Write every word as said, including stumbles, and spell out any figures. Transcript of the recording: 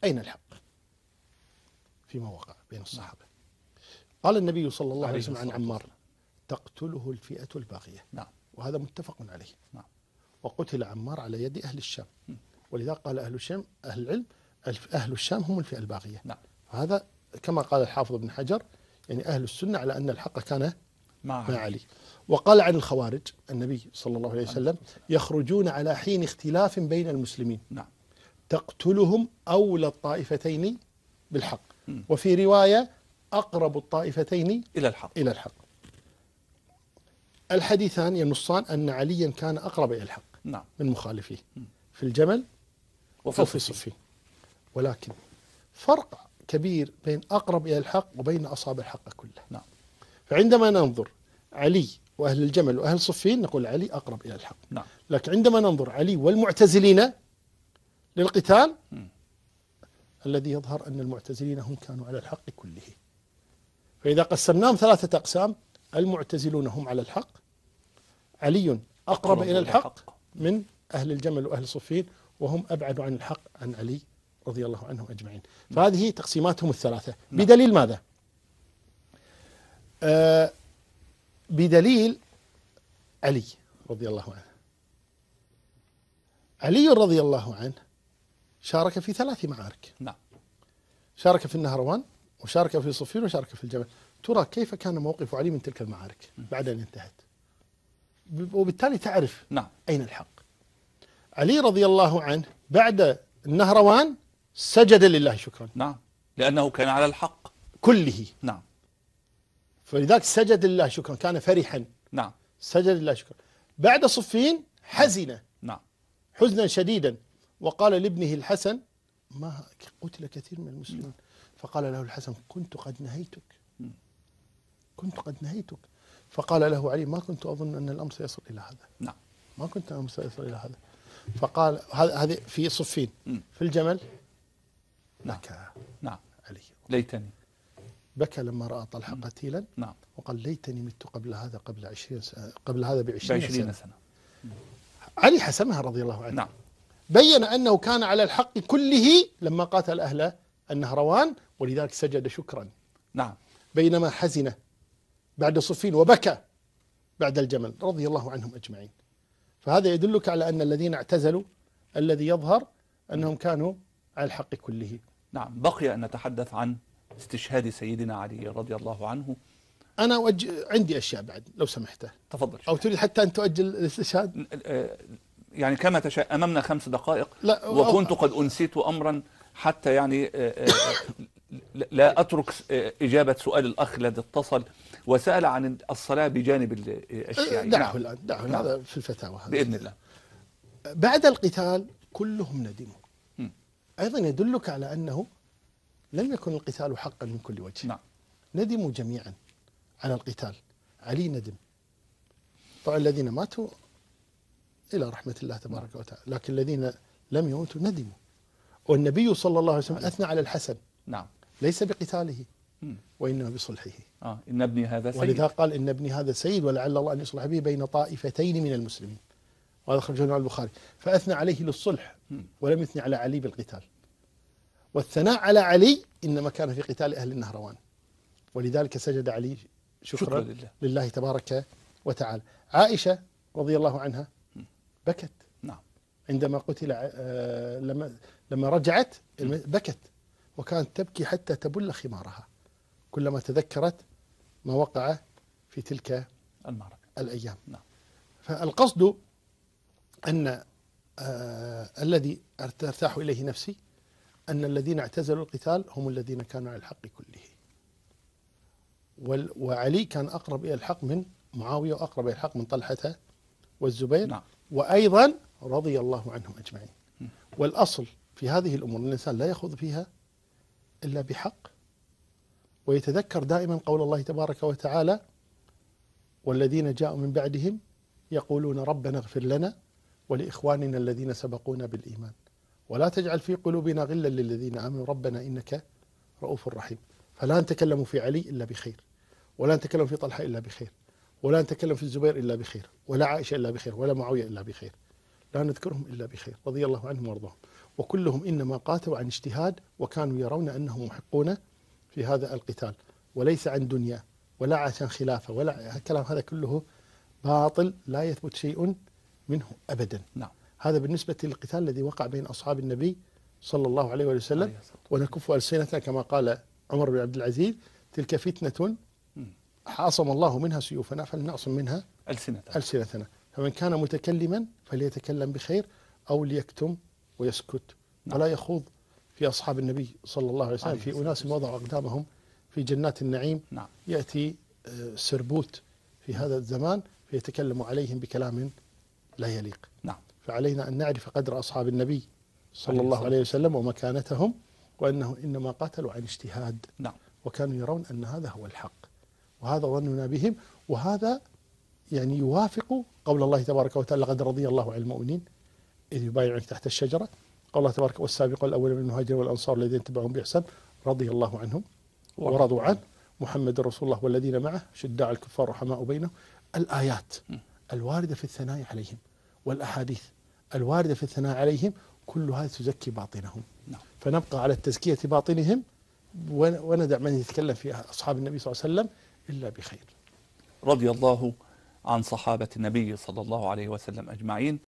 أين الحق فيما وقع بين الصحابة؟ قال النبي صلى الله عليه وسلم عن عمار: تقتله الفئة الباغية. نعم. وهذا متفق عليه. نعم. وقتل عمار على يد أهل الشام، ولذا قال أهل الشام أهل العلم أهل الشام هم الفئة الباغية. نعم. هذا كما قال الحافظ ابن حجر، يعني أهل السنة على أن الحق كان مع, مع علي. وقال عن الخوارج النبي صلى الله عليه وسلم: يخرجون على حين اختلاف بين المسلمين. نعم. تقتلهم أولى الطائفتين بالحق. م. وفي رواية: أقرب الطائفتين إلى الحق. إلى الحق. الحديثان ينصان أن عليا كان أقرب إلى الحق نعم. من مخالفيه في الجمل وفي صفين. ولكن فرق كبير بين أقرب إلى الحق وبين أصحاب الحق كله. نعم. فعندما ننظر علي وأهل الجمل وأهل صفين نقول علي أقرب إلى الحق. نعم. لكن عندما ننظر علي والمعتزلين للقتال م. الذي يظهر أن المعتزلين هم كانوا على الحق كله. فإذا قسمناهم ثلاثة أقسام: المعتزلون هم على الحق، علي أقرب إلى الحق من أهل الجمل وأهل صفين، وهم أبعد عن الحق عن علي رضي الله عنهم أجمعين. فهذه تقسيماتهم الثلاثة. بدليل ماذا؟ آه بدليل علي رضي الله عنه. علي رضي الله عنه شارك في ثلاث معارك. نعم. شارك في النهروان، وشارك في صفين، وشارك في الجمل. ترى كيف كان موقف علي من تلك المعارك بعد أن انتهت؟ وبالتالي تعرف نعم. أين الحق. علي رضي الله عنه بعد النهروان سجد لله شكرا. نعم. لأنه كان على الحق كله. نعم. فلذلك سجد لله شكرا، كان فرحا. نعم. سجد لله شكرا. بعد صفين حزن. نعم. حزنا شديدا، وقال لابنه الحسن: ما قتل كثير من المسلمين. فقال له الحسن: كنت قد نهيتك كنت قد نهيتك فقال له علي: ما كنت أظن أن الأمر سيصل إلى هذا. نعم. ما كنت الأمر سيصل إلى هذا. فقال هذه في صفين. في الجمل بكى. نعم. علي ليتني بكى لما رأى طلحة قتيلا. نعم. وقال: ليتني مت قبل هذا قبل عشرين سنة قبل هذا بعشرين, بعشرين سنة, سنة. علي حسمها رضي الله عنه. نعم. بين أنه كان على الحق كله لما قاتل أهل النهروان، ولذلك سجد شكرا. نعم. بينما حزن بعد صفين وبكى بعد الجمل رضي الله عنهم أجمعين. فهذا يدلك على أن الذين اعتزلوا الذي يظهر أنهم كانوا على الحق كله. نعم. بقي أن نتحدث عن استشهاد سيدنا علي رضي الله عنه. أنا أوجه عندي أشياء بعد لو سمحت. تفضل. أو تريد حتى أن تؤجل الاستشهاد؟ يعني كما تشاء. أمامنا خمس دقائق. لا، وكنت قد أنسيت أمرا حتى يعني لا أترك إجابة سؤال الأخ الذي اتصل وسأل عن الصلاة بجانب الشيعي. دعه نعم. الآن دعه. نعم. هذا في الفتاوى هذا. بإذن الله. بعد القتال كلهم ندموا. م. أيضا يدلك على أنه لم يكن القتال حقا من كل وجه. نعم. ندموا جميعا على القتال. علي ندم. طبعا الذين ماتوا إلى رحمة الله تبارك نعم. وتعالى، لكن الذين لم يموتوا ندموا. والنبي صلى الله عليه وسلم أثنى على الحسن. نعم. ليس بقتاله وإنما بصلحه. آه. إن ابني هذا سيد. ولذا قال: إن ابني هذا سيد ولعل الله أن يصلح به بين طائفتين من المسلمين. وهذا خرجه عن البخاري. فأثنى عليه للصلح ولم يثني على علي بالقتال. والثناء على علي إنما كان في قتال أهل النهروان، ولذلك سجد علي شكرا, شكرا لله. لله تبارك وتعالى. عائشة رضي الله عنها بكت. نعم. عندما قتل لما لما رجعت بكت، وكانت تبكي حتى تبل خمارها كلما تذكرت ما وقع في تلك المعركة الأيام. نعم. فالقصد أن آه الذي ارتاح إليه نفسي أن الذين اعتزلوا القتال هم الذين كانوا على الحق كله. وعلي كان أقرب إلى الحق من معاوية، وأقرب إلى الحق من طلحة والزبير. نعم. وأيضا رضي الله عنهم أجمعين. والأصل في هذه الأمور أن الإنسان لا يخوض فيها إلا بحق، ويتذكر دائما قول الله تبارك وتعالى: والذين جاءوا من بعدهم يقولون ربنا اغفر لنا ولإخواننا الذين سبقونا بالإيمان ولا تجعل في قلوبنا غلا للذين آمنوا ربنا إنك رؤوف رحيم. فلا نتكلم في علي إلا بخير، ولا نتكلم في طلحة إلا بخير، ولا نتكلم في الزبير إلا بخير، ولا عائشة إلا بخير، ولا معاوية إلا بخير. لا نذكرهم إلا بخير رضي الله عنهم وارضاهم. وكلهم إنما قاتلوا عن اجتهاد، وكانوا يرون أنهم محقون في هذا القتال، وليس عن دنيا ولا عشان خلافة ولا الكلام هذا كله باطل، لا يثبت شيء منه أبدا. نعم. هذا بالنسبة للقتال الذي وقع بين أصحاب النبي صلى الله عليه وسلم. ونكف ألسنتنا كما قال عمر بن عبد العزيز: تلك فتنة عصم الله منها سيوفنا فلنعصم منها ألسنتنا. ألسنتنا. فمن كان متكلما فليتكلم بخير أو ليكتم ويسكت. نعم. ولا يخوض في أصحاب النبي صلى الله عليه وسلم عليه في الصلاة أناس وضعوا أقدامهم في جنات النعيم. نعم. يأتي آه، سربوت في هذا الزمان فيتكلم عليهم بكلام لا يليق. نعم. فعلينا أن نعرف قدر أصحاب النبي صلى عليه الله الصلاة عليه وسلم ومكانتهم، وأنه إنما قاتلوا عن اجتهاد. نعم. وكانوا يرون أن هذا هو الحق، وهذا ظننا بهم. وهذا يعني يوافق قول الله تبارك وتعالى: لقد رضي الله عن المؤمنين إذ يبايعونك تحت الشجرة. قال الله تبارك: والسابقون الأولون من المهاجرين والأنصار الذين اتبعوهم بإحسان رضي الله عنهم ورضوا عنه محمد رسول الله والذين معه شداء على الكفار رحماء بينهم. الآيات الواردة في الثناء عليهم والأحاديث الواردة في الثناء عليهم كلها تزكي باطنهم. نعم. فنبقى على التزكية باطنهم، وندع من يتكلم في أصحاب النبي صلى الله عليه وسلم إلا بخير. رضي الله عن صحابة النبي صلى الله عليه وسلم أجمعين.